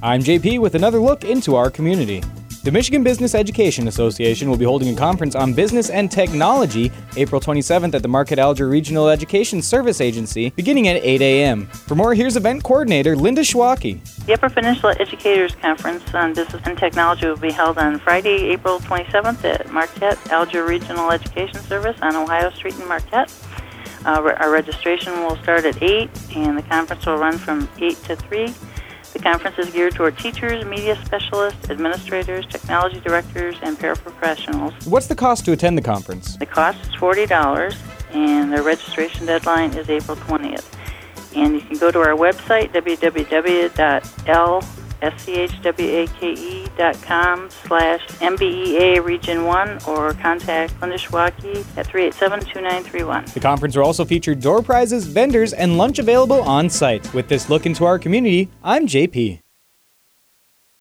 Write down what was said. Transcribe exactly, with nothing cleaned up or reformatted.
I'm J P with another look into our community. The Michigan Business Education Association will be holding a conference on business and technology April twenty-seventh at the Marquette-Alger Regional Education Service Agency beginning at eight a.m. For more, here's event coordinator Linda Schwacke. The Upper Peninsula Educators Conference on Business and Technology will be held on Friday, April twenty-seventh at Marquette-Alger Regional Education Service on Ohio Street in Marquette. Uh, our registration will start at eight, and the conference will run from eight to three. The conference is geared toward teachers, media specialists, administrators, technology directors, and paraprofessionals. What's the cost to attend the conference? The cost is forty dollars, and the registration deadline is April twentieth. And you can go to our website, w w w dot l s c h w a k e dot com slash M B E A Region one, or contact Linda Schwacke at three eight seven, two nine three one. The conference will also feature door prizes, vendors, and lunch available on site. With this look into our community, I'm J P.